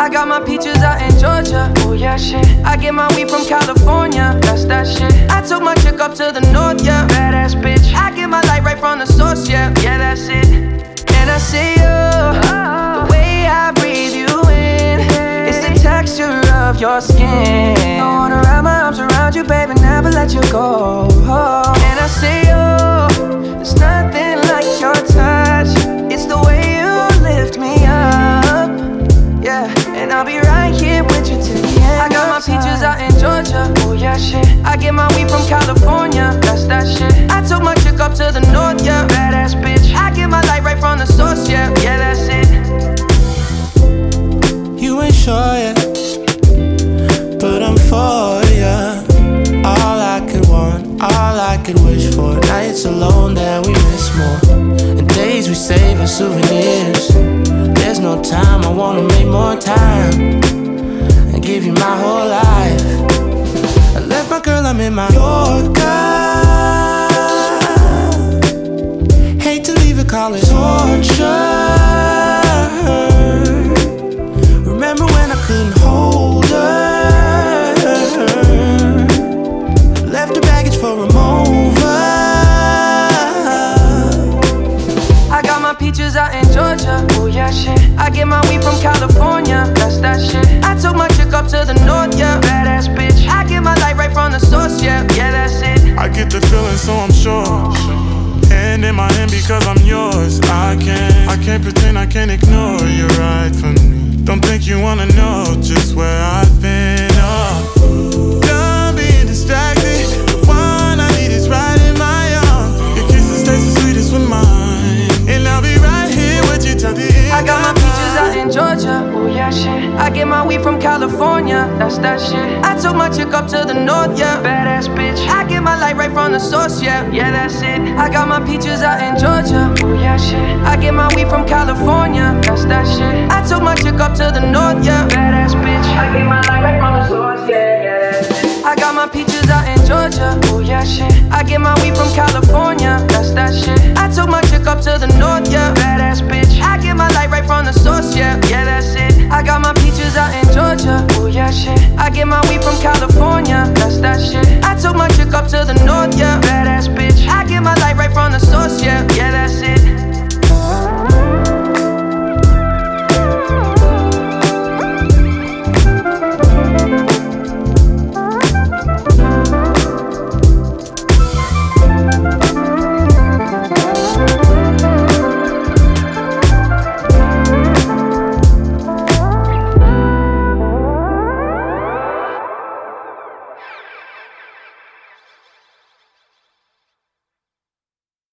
I got my peaches out in Georgia. Oh yeah, shit. I get my weed from California. That's that shit. I took my chick up to the north, yeah. Badass bitch. I get my light right from the source, yeah. Yeah, that's it. And I see you, the way I breathe you in. It's the texture of your skin. I wanna wrap my arms around you, baby, never let you go. And I see you, there's nothing like your touch. It's the way you lift me up, yeah. And I'll be right here with you till the end. I got my peaches out in Georgia. Oh yeah, shit. I get my weed from California. That's that shit. I took my chick up to the north, yeah. Badass bitch. I get my light right from the source, yeah. Yeah, that's it. You ain't sure yet, but I'm for ya. All I could want, all I could wish for. Nights alone that we miss more, and days we save as souvenirs. There's no time, I wanna make more time and give you my whole life. I left my girl, I'm in my Yorker. Hate to leave it, call it torture. Remember when I couldn't hold her? Left her baggage for a mover. I got my peaches out in Georgia. Oh yeah, shit. I get my weed from California. That's that shit. I took my chick up to the north, yeah. Badass bitch. I get my light right from the source, yeah. Yeah, that's it. I get the feeling, so I'm sure. Hand in my hand because I'm yours. I can't pretend, I can't ignore. You're right for me. Don't think you wanna know just where I've been. Oh, done being distracted. The one I need is right in my arms. Your kisses taste the sweetest with mine, and I'll be right here with you till the end. I got my peaches out in Georgia. Oh yeah, shit. I get my weed from California. That's that shit. I took my chick up to the north, yeah. Badass bitch. I get my light right from the source, yeah. Yeah, that's it. I got my peaches out in Georgia. Oh yeah, shit. I get my weed from California. That's that shit. I took my chick up to the north, yeah. Badass bitch. I get my light right from the source, yeah. Yeah, that's it. I got my peaches out in Georgia. Oh yeah, shit. I get my weed from California. That's that shit. I took my chick up to the north, yeah. Badass bitch. I get my light right from the source, yeah. Yeah, that's it. I got my peaches out in Georgia. Oh yeah, shit. I get my weed from California. That's that shit.